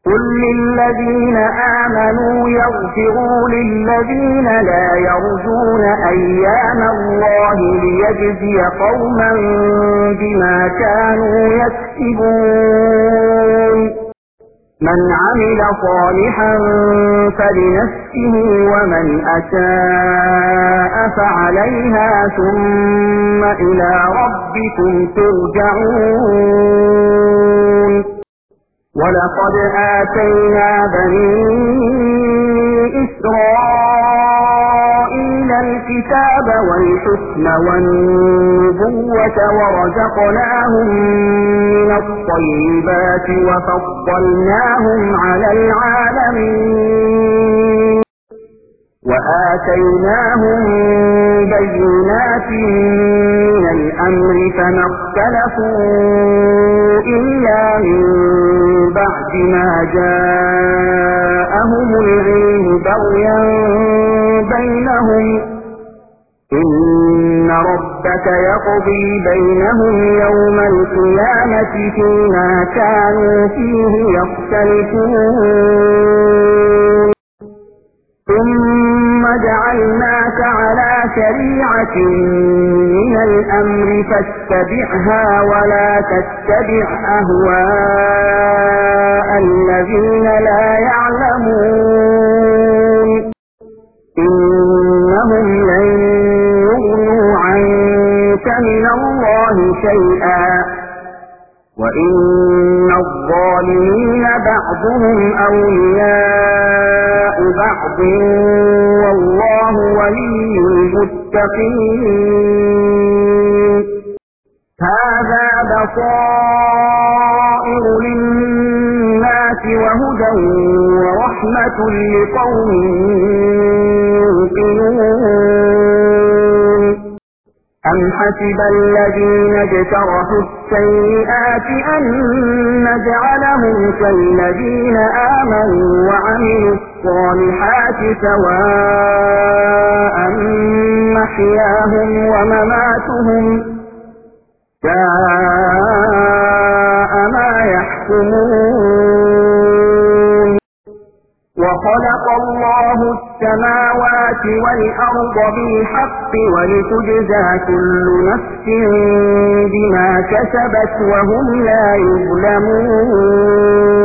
قل للذين آمنوا يغفروا للذين لا يرجون أيام الله ليجزي قوما بما كانوا يكسبون من عمل صالحا فلنفسه ومن أساء فعليها ثم إلى ربكم ترجعون ولقد آتينا بني إسرائيل الكتاب والحكم والنبوة ورزقناهم من الطيبات وفضلناهم على العالمين وآتيناهم بينات من الأمر فما اختلفوا إلا من بعد ما جاءهم العلم بغيا بينهم إن ربك يقضي بينهم يوم القيامة فيما كانوا فيه يختلفون ثم جعلناك على شريعة من الأمر فاتبعها ولا تتبع أهواء الذين لا يعلمون إنهم لن يغنوا عنك من الله شيئا وإن الظالمين بعضهم أولياء بعض والله ولي المتقين هذا بصائر للناس وهدى ورحمة لقوم يوقنون أم حسب الذين اجترحوا السيئات أن نجعلهم كالذين آمنوا وعملوا الصالحات سواء محياهم ومماتهم ساء ما يحكمون وخلق الله السماوات والأرض بالحق ولتجزى كل نفس بما كسبت وهم لا يظلمون